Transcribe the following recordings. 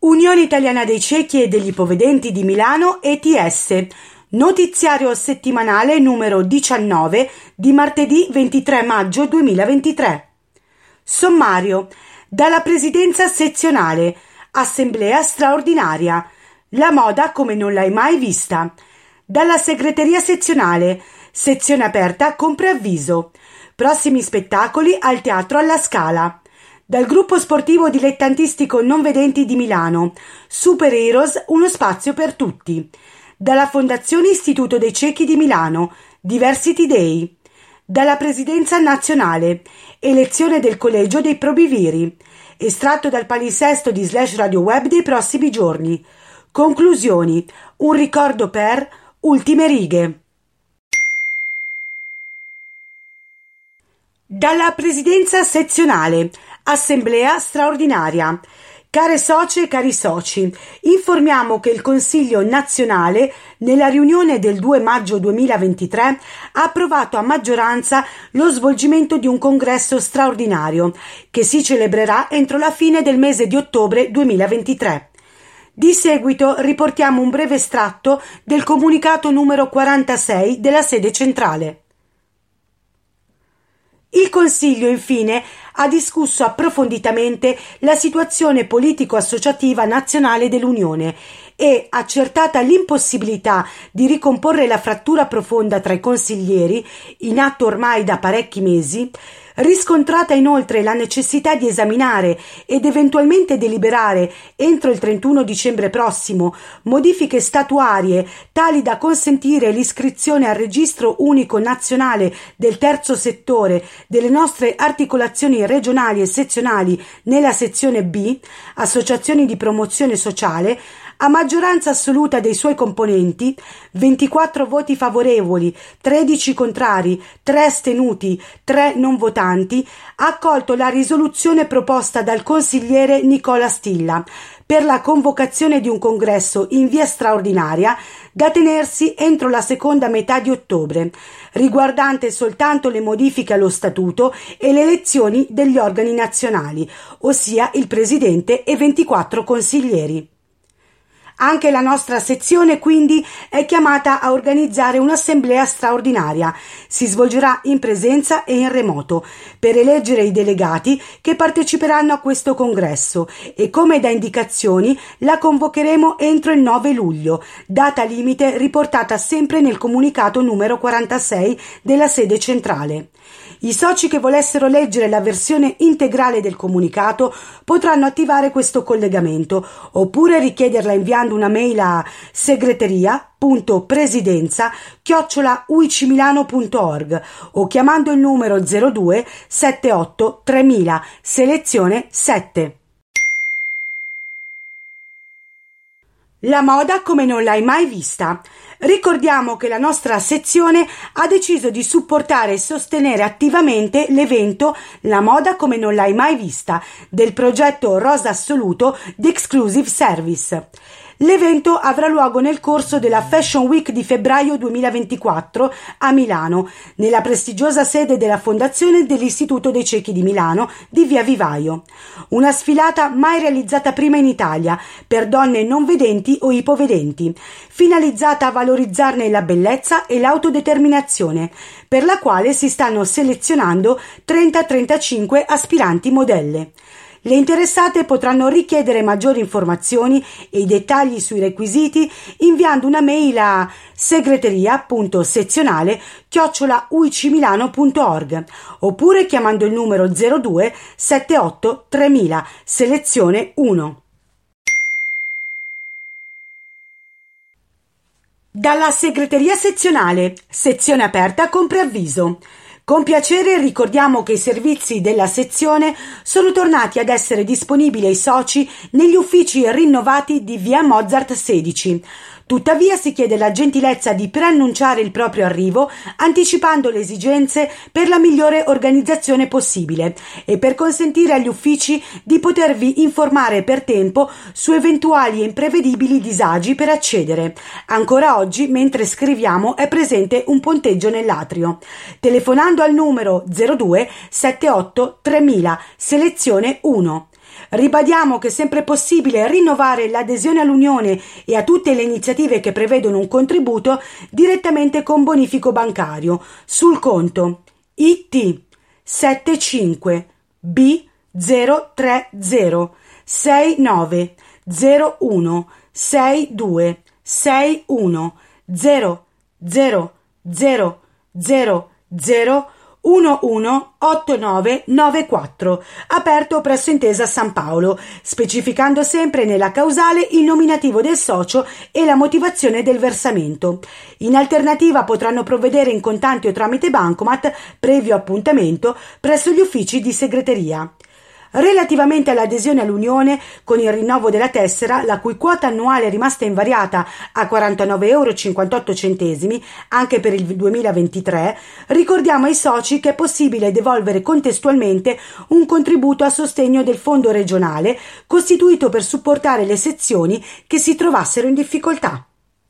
Unione Italiana dei Ciechi e degli Ipovedenti di Milano ETS, notiziario settimanale numero 19 di martedì 23 maggio 2023. Sommario. Dalla Presidenza Sezionale, Assemblea straordinaria, la moda come non l'hai mai vista. Dalla Segreteria Sezionale, sezione aperta con preavviso. Prossimi spettacoli al Teatro alla Scala. Dal gruppo sportivo dilettantistico non vedenti di Milano, Super Heroes, uno spazio per tutti. Dalla Fondazione Istituto dei Ciechi di Milano, Diversity Day. Dalla Presidenza Nazionale, elezione del Collegio dei Probiviri. Estratto dal palinsesto di /radio web dei prossimi giorni. Conclusioni, un ricordo per ultime righe. Dalla Presidenza Sezionale, Assemblea straordinaria. Care socie e cari soci, informiamo che il Consiglio nazionale, nella riunione del 2 maggio 2023, ha approvato a maggioranza lo svolgimento di un congresso straordinario che si celebrerà entro la fine del mese di ottobre 2023. Di seguito riportiamo un breve estratto del comunicato numero 46 della sede centrale. Il Consiglio, infine, ha discusso approfonditamente la situazione politico-associativa nazionale dell'Unione e, accertata l'impossibilità di ricomporre la frattura profonda tra i consiglieri, in atto ormai da parecchi mesi, riscontrata inoltre la necessità di esaminare ed eventualmente deliberare entro il 31 dicembre prossimo modifiche statuarie tali da consentire l'iscrizione al registro unico nazionale del terzo settore delle nostre articolazioni regionali e sezionali nella sezione B, associazioni di promozione sociale, a maggioranza assoluta dei suoi componenti, 24 voti favorevoli, 13 contrari, 3 astenuti, 3 non votanti, ha accolto la risoluzione proposta dal consigliere Nicola Stilla per la convocazione di un congresso in via straordinaria da tenersi entro la seconda metà di ottobre, riguardante soltanto le modifiche allo statuto e le elezioni degli organi nazionali, ossia il presidente e 24 consiglieri. Anche la nostra sezione, quindi, è chiamata a organizzare un'assemblea straordinaria. Si svolgerà in presenza e in remoto per eleggere i delegati che parteciperanno a questo congresso e, come da indicazioni, la convocheremo entro il 9 luglio, data limite riportata sempre nel comunicato numero 46 della sede centrale. I soci che volessero leggere la versione integrale del comunicato potranno attivare questo collegamento oppure richiederla inviando una mail a segreteria.presidenza@uicimilano.org o chiamando il numero 02 78 3000 selezione 7. La moda come non l'hai mai vista. Ricordiamo che la nostra sezione ha deciso di supportare e sostenere attivamente l'evento La moda come non l'hai mai vista del progetto Rosa Assoluto The Exclusive Service. L'evento avrà luogo nel corso della Fashion Week di febbraio 2024 a Milano, nella prestigiosa sede della Fondazione dell'Istituto dei Ciechi di Milano di Via Vivaio. Una sfilata mai realizzata prima in Italia per donne non vedenti o ipovedenti, finalizzata a valorizzarne la bellezza e l'autodeterminazione, per la quale si stanno selezionando 30-35 aspiranti modelle. Le interessate potranno richiedere maggiori informazioni e i dettagli sui requisiti inviando una mail a segreteria.sezionale@uicimilano.org oppure chiamando il numero 02 78 3000 selezione 1. Dalla Segreteria Sezionale, sezione aperta con preavviso. Con piacere ricordiamo che i servizi della sezione sono tornati ad essere disponibili ai soci negli uffici rinnovati di via Mozart 16. Tuttavia si chiede la gentilezza di preannunciare il proprio arrivo anticipando le esigenze per la migliore organizzazione possibile e per consentire agli uffici di potervi informare per tempo su eventuali e imprevedibili disagi per accedere. Ancora oggi, mentre scriviamo, è presente un ponteggio nell'atrio. Telefonando al numero 02 78 3000 selezione 1. Ribadiamo che è sempre possibile rinnovare l'adesione all'Unione e a tutte le iniziative che prevedono un contributo direttamente con bonifico bancario sul conto IT 75 B 030 69 01 62 61 0 0 0 0 0 118994, aperto presso Intesa San Paolo, specificando sempre nella causale il nominativo del socio e la motivazione del versamento. In alternativa potranno provvedere in contanti o tramite bancomat, previo appuntamento, presso gli uffici di segreteria. Relativamente all'adesione all'Unione, con il rinnovo della tessera, la cui quota annuale è rimasta invariata a 49,58 € anche per il 2023, ricordiamo ai soci che è possibile devolvere contestualmente un contributo a sostegno del fondo regionale costituito per supportare le sezioni che si trovassero in difficoltà.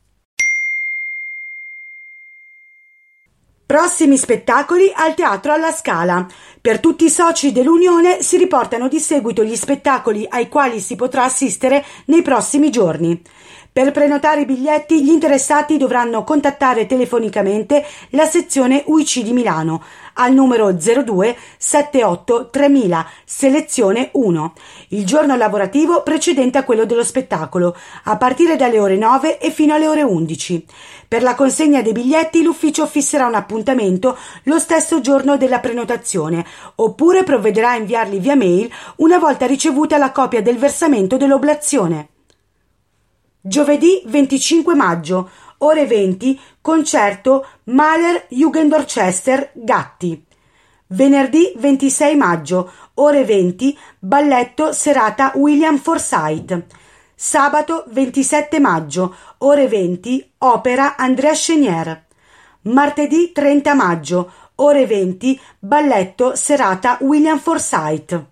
Prossimi spettacoli al Teatro alla Scala. Per tutti i soci dell'Unione si riportano di seguito gli spettacoli ai quali si potrà assistere nei prossimi giorni. Per prenotare i biglietti gli interessati dovranno contattare telefonicamente la sezione UIC di Milano al numero 02 78 3000 selezione 1, il giorno lavorativo precedente a quello dello spettacolo, a partire dalle ore 9 e fino alle ore 11. Per la consegna dei biglietti l'ufficio fisserà un appuntamento lo stesso giorno della prenotazione, oppure provvederà a inviarli via mail una volta ricevuta la copia del versamento dell'oblazione. Giovedì 25 maggio, ore 20, concerto Mahler Jugendorchester Gatti. Venerdì 26 maggio, ore 20, balletto serata William Forsythe. Sabato 27 maggio, ore 20, opera Andrea Chenier. Martedì 30 maggio, ore 20, balletto serata William Forsythe.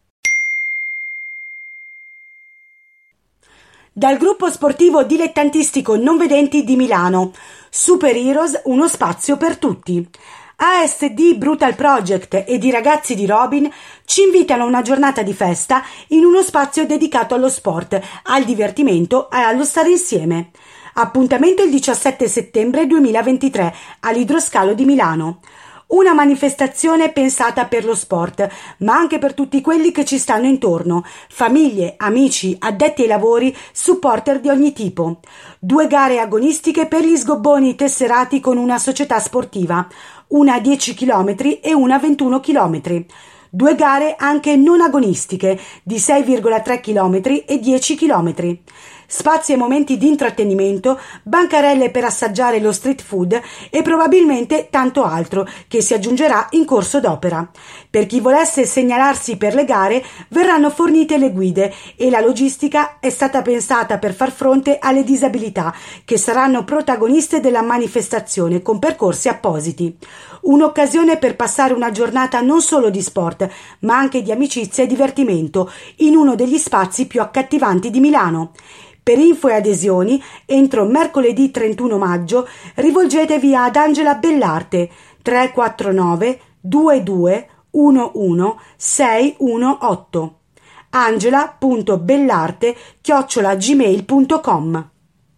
Dal gruppo sportivo dilettantistico non vedenti di Milano, Super Heroes, uno spazio per tutti. ASD Brutal Project ed i ragazzi di Robin ci invitano a una giornata di festa in uno spazio dedicato allo sport, al divertimento e allo stare insieme. Appuntamento il 17 settembre 2023 all'Idroscalo di Milano. Una manifestazione pensata per lo sport, ma anche per tutti quelli che ci stanno intorno, famiglie, amici, addetti ai lavori, supporter di ogni tipo. 2 gare agonistiche per gli sgobboni tesserati con una società sportiva, una a 10 km e una a 21 km. 2 gare anche non agonistiche di 6,3 km e 10 km. Spazi e momenti di intrattenimento, bancarelle per assaggiare lo street food e probabilmente tanto altro che si aggiungerà in corso d'opera. Per chi volesse segnalarsi per le gare verranno fornite le guide e la logistica è stata pensata per far fronte alle disabilità che saranno protagoniste della manifestazione con percorsi appositi. Un'occasione per passare una giornata non solo di sport ma anche di amicizia e divertimento in uno degli spazi più accattivanti di Milano. Per info e adesioni, entro mercoledì 31 maggio, rivolgetevi ad Angela Bellarte 349 22 11 618 angela.bellarte@gmail.com.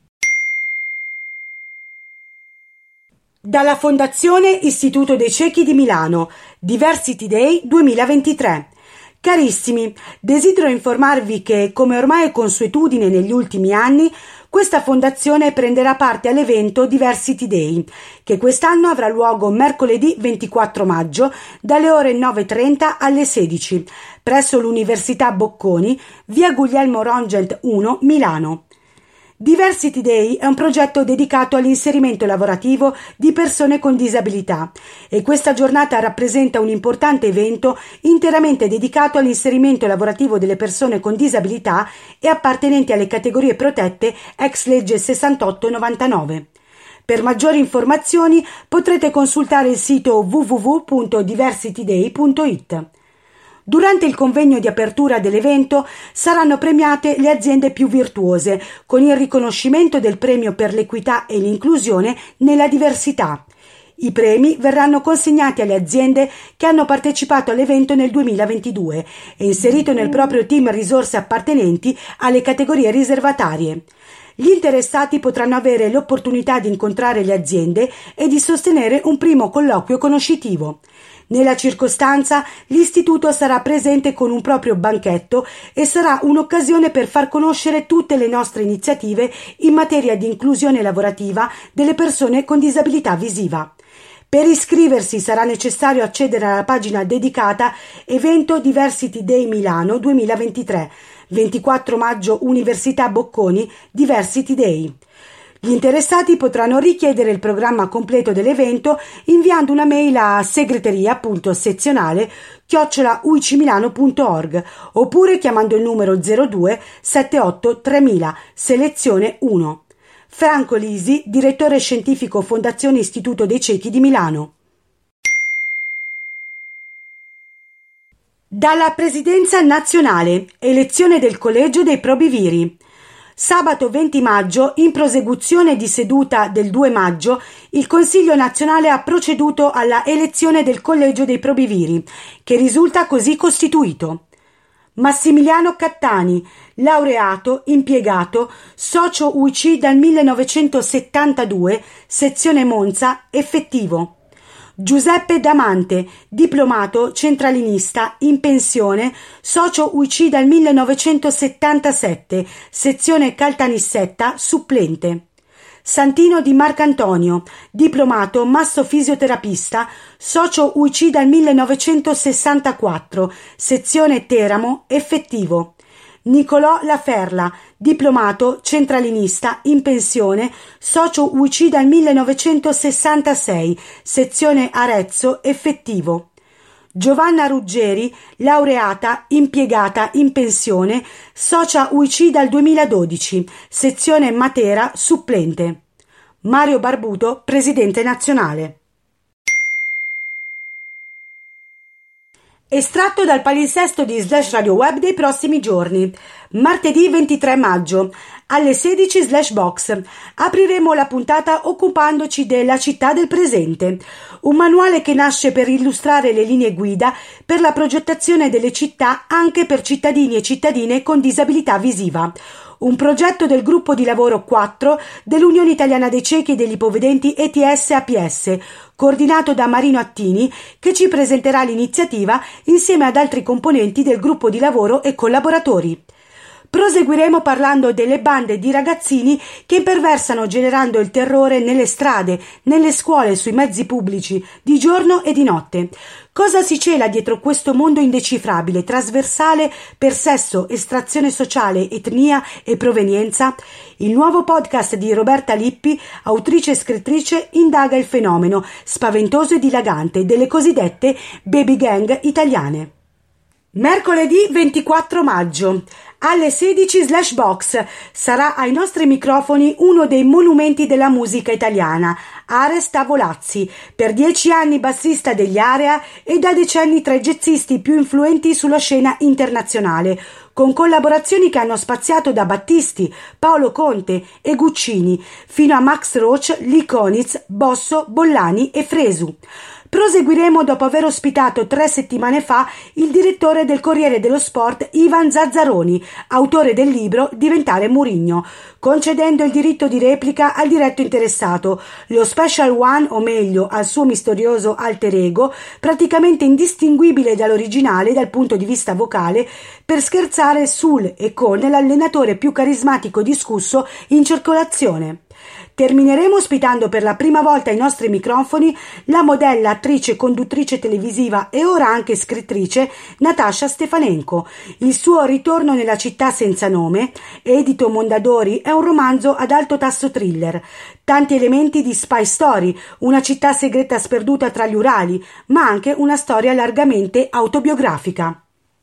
Dalla Fondazione Istituto dei Ciechi di Milano, Diversity Day 2023. Carissimi, desidero informarvi che, come ormai è consuetudine negli ultimi anni, questa fondazione prenderà parte all'evento Diversity Day, che quest'anno avrà luogo mercoledì 24 maggio dalle ore 9:30 alle 16, presso l'Università Bocconi, via Guglielmo Rongent 1, Milano. Diversity Day è un progetto dedicato all'inserimento lavorativo di persone con disabilità e questa giornata rappresenta un importante evento interamente dedicato all'inserimento lavorativo delle persone con disabilità e appartenenti alle categorie protette ex legge 68/99. Per maggiori informazioni potrete consultare il sito www.diversityday.it. Durante il convegno di apertura dell'evento saranno premiate le aziende più virtuose con il riconoscimento del premio per l'equità e l'inclusione nella diversità. I premi verranno consegnati alle aziende che hanno partecipato all'evento nel 2022 e inserito nel proprio team risorse appartenenti alle categorie riservatarie. Gli interessati potranno avere l'opportunità di incontrare le aziende e di sostenere un primo colloquio conoscitivo. Nella circostanza, l'istituto sarà presente con un proprio banchetto e sarà un'occasione per far conoscere tutte le nostre iniziative in materia di inclusione lavorativa delle persone con disabilità visiva. Per iscriversi sarà necessario accedere alla pagina dedicata Evento Diversity Day Milano 2023, 24 maggio Università Bocconi Diversity Day. Gli interessati potranno richiedere il programma completo dell'evento inviando una mail a segreteria.sezionale@uicimilano.org oppure chiamando il numero 02 78 3000 selezione 1. Franco Lisi, direttore scientifico Fondazione Istituto dei Ciechi di Milano. Dalla Presidenza nazionale, elezione del Collegio dei Probiviri. Sabato 20 maggio, in prosecuzione di seduta del 2 maggio, il Consiglio nazionale ha proceduto alla elezione del Collegio dei Probiviri, che risulta così costituito: Massimiliano Cattani, laureato, impiegato, socio UIC dal 1972, sezione Monza, effettivo. Giuseppe Damante, diplomato centralinista, in pensione, socio UIC dal 1977, sezione Caltanissetta, supplente. Santino Di Marcantonio, diplomato massofisioterapista, socio UIC dal 1964, sezione Teramo, effettivo. Nicolò Laferla, diplomato centralinista, in pensione, socio UIC dal 1966, sezione Arezzo, effettivo. Giovanna Ruggeri, laureata, impiegata, in pensione, socia UIC dal 2012, sezione Matera, supplente. Mario Barbuto, presidente nazionale. Estratto dal palinsesto di /radio web dei prossimi giorni. Martedì 23 maggio alle 16/box apriremo la puntata occupandoci della città del presente, un manuale che nasce per illustrare le linee guida per la progettazione delle città anche per cittadini e cittadine con disabilità visiva. Un progetto del gruppo di lavoro 4 dell'Unione Italiana dei Ciechi e degli Ipovedenti ETS-APS, coordinato da Marino Attini, che ci presenterà l'iniziativa insieme ad altri componenti del gruppo di lavoro e collaboratori. Proseguiremo parlando delle bande di ragazzini che imperversano generando il terrore nelle strade, nelle scuole, sui mezzi pubblici, di giorno e di notte. Cosa si cela dietro questo mondo indecifrabile, trasversale per sesso, estrazione sociale, etnia e provenienza? Il nuovo podcast di Roberta Lippi, autrice e scrittrice, indaga il fenomeno spaventoso e dilagante delle cosiddette baby gang italiane. Mercoledì 24 maggio alle 16/box sarà ai nostri microfoni uno dei monumenti della musica italiana, Ares Tavolazzi, per 10 anni bassista degli Area e da decenni tra i jazzisti più influenti sulla scena internazionale, con collaborazioni che hanno spaziato da Battisti, Paolo Conte e Guccini, fino a Max Roach, Lee Konitz, Bosso, Bollani e Fresu. Proseguiremo dopo aver ospitato 3 settimane fa il direttore del Corriere dello Sport Ivan Zazzaroni, autore del libro Diventare Mourinho, concedendo il diritto di replica al diretto interessato, lo Special One, o meglio al suo misterioso alter ego, praticamente indistinguibile dall'originale dal punto di vista vocale, per scherzare sul e con l'allenatore più carismatico discusso in circolazione. Termineremo ospitando per la prima volta ai nostri microfoni la modella, attrice, conduttrice televisiva e ora anche scrittrice Natasha Stefanenko. Il suo Ritorno nella città senza nome, edito Mondadori, è un romanzo ad alto tasso thriller. Tanti elementi di spy story, una città segreta sperduta tra gli Urali, ma anche una storia largamente autobiografica.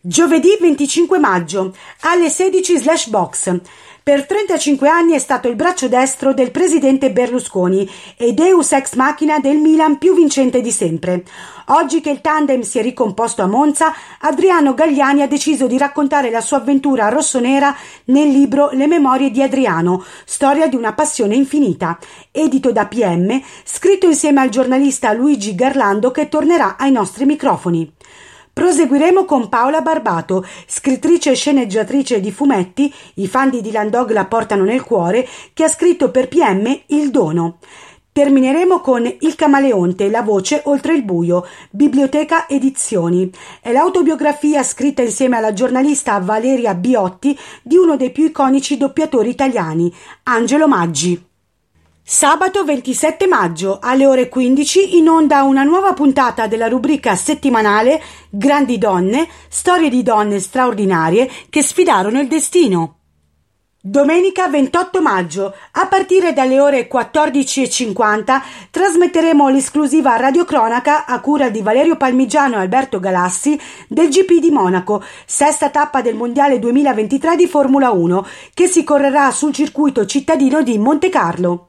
Giovedì 25 maggio alle 16/box. Per 35 anni è stato il braccio destro del presidente Berlusconi e deus ex machina del Milan più vincente di sempre. Oggi che il tandem si è ricomposto a Monza, Adriano Galliani ha deciso di raccontare la sua avventura rossonera nel libro Le memorie di Adriano, storia di una passione infinita, edito da PM, scritto insieme al giornalista Luigi Garlando, che tornerà ai nostri microfoni. Proseguiremo con Paola Barbato, scrittrice e sceneggiatrice di fumetti, i fan di Dylan Dog la portano nel cuore, che ha scritto per PM Il Dono. Termineremo con Il Camaleonte, la voce oltre il buio, Biblioteca Edizioni. È l'autobiografia scritta insieme alla giornalista Valeria Biotti di uno dei più iconici doppiatori italiani, Angelo Maggi. Sabato 27 maggio alle ore 15 in onda una nuova puntata della rubrica settimanale Grandi donne, storie di donne straordinarie che sfidarono il destino. Domenica 28 maggio, a partire dalle ore 14:50, trasmetteremo l'esclusiva radiocronaca a cura di Valerio Palmigiano e Alberto Galassi del GP di Monaco, sesta tappa del Mondiale 2023 di Formula 1, che si correrà sul circuito cittadino di Montecarlo.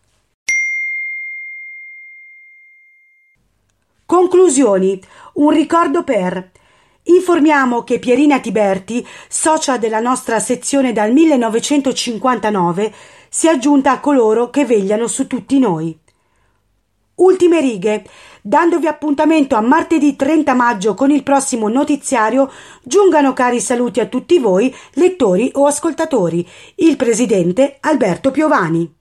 Conclusioni. Un ricordo per... Informiamo che Pierina Tiberti, socia della nostra sezione dal 1959, si è aggiunta a coloro che vegliano su tutti noi. Ultime righe. Dandovi appuntamento a martedì 30 maggio con il prossimo notiziario, giungano cari saluti a tutti voi, lettori o ascoltatori. Il presidente Alberto Piovani.